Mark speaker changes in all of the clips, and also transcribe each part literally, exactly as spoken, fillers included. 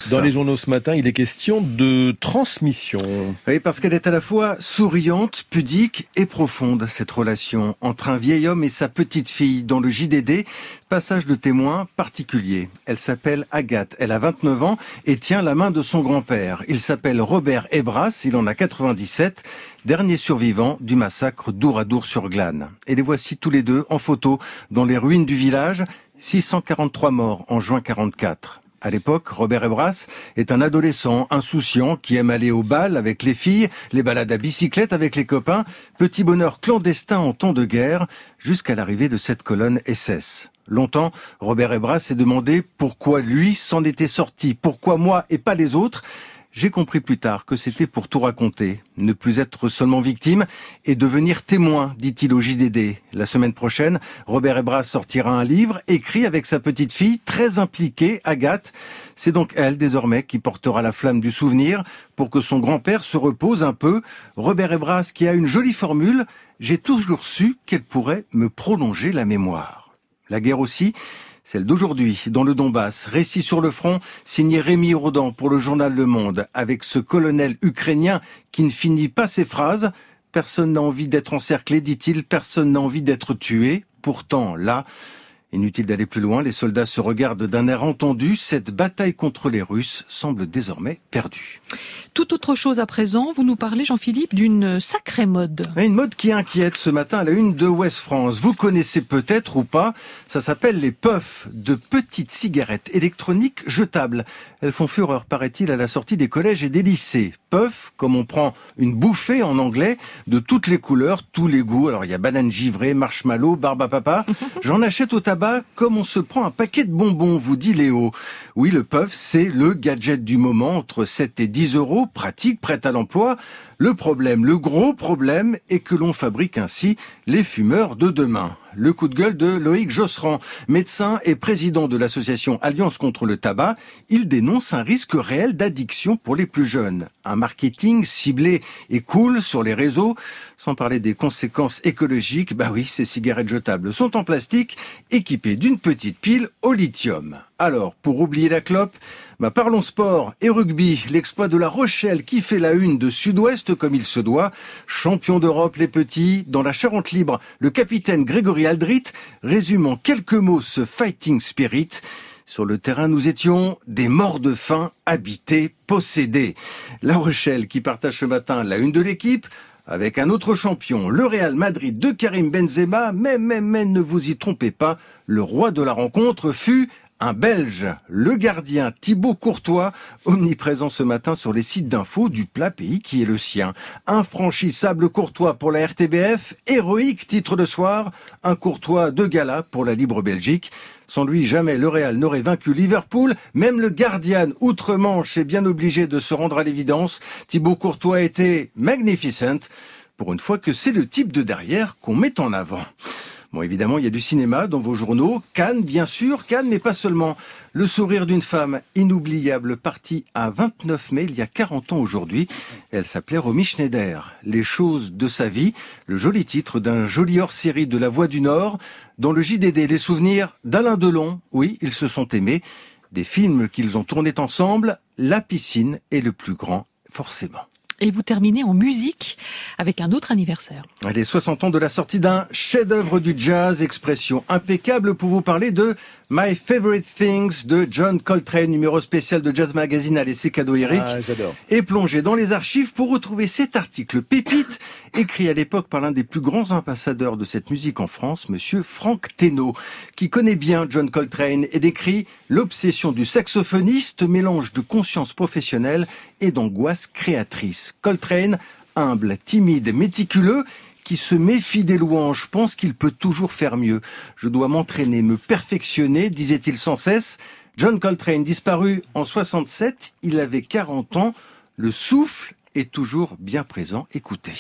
Speaker 1: Dans les journaux ce matin, il est question de transmission.
Speaker 2: Oui, parce qu'elle est à la fois souriante, pudique et profonde, cette relation entre un vieil homme et sa petite fille dans le J D D. Passage de témoin particulier. Elle s'appelle Agathe, elle a vingt-neuf ans et tient la main de son grand-père. Il s'appelle Robert Ebras, il en a quatre-vingt-dix-sept, dernier survivant du massacre d'Ouradour-sur-Glane. Et les voici tous les deux en photo dans les ruines du village, six cent quarante-trois morts en juin quarante-quatre. À l'époque, Robert Ebras est un adolescent insouciant qui aime aller au bal avec les filles, les balades à bicyclette avec les copains, petit bonheur clandestin en temps de guerre, jusqu'à l'arrivée de cette colonne S S. Longtemps, Robert Ebras s'est demandé pourquoi lui s'en était sorti, pourquoi moi et pas les autres. J'ai compris plus tard que c'était pour tout raconter, ne plus être seulement victime et devenir témoin, dit-il au J D D. La semaine prochaine, Robert Ebras sortira un livre écrit avec sa petite fille, très impliquée, Agathe. C'est donc elle, désormais, qui portera la flamme du souvenir pour que son grand-père se repose un peu. Robert Ebras qui a une jolie formule, j'ai toujours su qu'elle pourrait me prolonger la mémoire. La guerre aussi, celle d'aujourd'hui, dans le Donbass. Récit sur le front, signé Rémi Ourdan pour le journal Le Monde, avec ce colonel ukrainien qui ne finit pas ses phrases. Personne n'a envie d'être encerclé, dit-il, personne n'a envie d'être tué. Pourtant, là, inutile d'aller plus loin, les soldats se regardent d'un air entendu. Cette bataille contre les Russes semble désormais perdue.
Speaker 3: Tout autre chose à présent, vous nous parlez, Jean-Philippe, d'une sacrée mode.
Speaker 2: Une mode qui inquiète ce matin à la une de Ouest France. Vous connaissez peut-être ou pas, ça s'appelle les puffs, de petites cigarettes électroniques jetables. Elles font fureur, paraît-il, à la sortie des collèges et des lycées. Puff, comme on prend une bouffée en anglais, de toutes les couleurs, tous les goûts. Alors il y a banane givrée, marshmallow, barbe à papa. J'en achète au tabac comme on se prend un paquet de bonbons, vous dit Léo. Oui, le puff, c'est le gadget du moment, entre sept et dix euros, pratique, prête à l'emploi. Le problème, le gros problème, est que l'on fabrique ainsi les fumeurs de demain. Le coup de gueule de Loïc Josserand, médecin et président de l'association Alliance contre le tabac. Il dénonce un risque réel d'addiction pour les plus jeunes. Un marketing ciblé et cool sur les réseaux, sans parler des conséquences écologiques. Bah oui, ces cigarettes jetables sont en plastique, équipées d'une petite pile au lithium. Alors, pour oublier la clope, bah parlons sport et rugby. L'exploit de La Rochelle qui fait la une de Sud-Ouest comme il se doit. Champion d'Europe les petits. Dans la Charente libre, le capitaine Grégory Aldrit résume en quelques mots ce fighting spirit. Sur le terrain, nous étions des morts de faim, habités, possédés. La Rochelle qui partage ce matin la une de l'équipe avec un autre champion, le Real Madrid de Karim Benzema. Mais, mais, mais ne vous y trompez pas, le roi de la rencontre fut un Belge, le gardien Thibaut Courtois, omniprésent ce matin sur les sites d'infos du plat pays qui est le sien. Infranchissable Courtois pour la R T B F, héroïque titre de soir, un Courtois de gala pour la Libre Belgique. Sans lui, jamais le Real n'aurait vaincu Liverpool. Même le Guardian, outre-Manche, est bien obligé de se rendre à l'évidence. Thibaut Courtois était magnificent. Pour une fois que c'est le type de derrière qu'on met en avant. Bon, évidemment, il y a du cinéma dans vos journaux. Cannes, bien sûr, Cannes, mais pas seulement. Le sourire d'une femme inoubliable partie à vingt-neuf mai, il y a quarante ans aujourd'hui. Elle s'appelait Romy Schneider. Les choses de sa vie, le joli titre d'un joli hors-série de La Voix du Nord. Dans le J D D, les souvenirs d'Alain Delon. Oui, ils se sont aimés. Des films qu'ils ont tournés ensemble. La piscine est le plus grand, forcément.
Speaker 3: Et vous terminez en musique avec un autre anniversaire.
Speaker 2: Les soixante ans de la sortie d'un chef-d'œuvre du jazz, expression impeccable pour vous parler de My Favorite Things de John Coltrane, numéro spécial de Jazz Magazine. Allez, c'est cadeau, Eric.
Speaker 1: Ah, j'adore.
Speaker 2: Et plongez dans les archives pour retrouver cet article pépite, écrit à l'époque par l'un des plus grands ambassadeurs de cette musique en France, monsieur Franck Thénault, qui connaît bien John Coltrane et décrit l'obsession du saxophoniste, mélange de conscience professionnelle et d'angoisse créatrice. Coltrane, humble, timide, méticuleux, qui se méfie des louanges, pense qu'il peut toujours faire mieux. Je dois m'entraîner, me perfectionner, disait-il sans cesse. John Coltrane, disparu en soixante-sept, il avait quarante ans. Le souffle est toujours bien présent. Écoutez.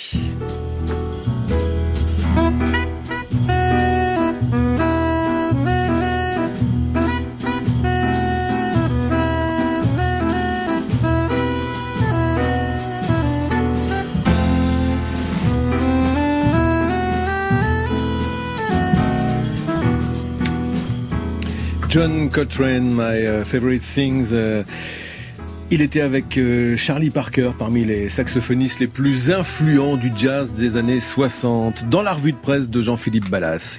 Speaker 1: John Coltrane, My uh, Favorite Things. Uh, Il était avec euh, Charlie Parker, parmi les saxophonistes les plus influents du jazz des années soixante, dans la revue de presse de Jean-Philippe Ballas.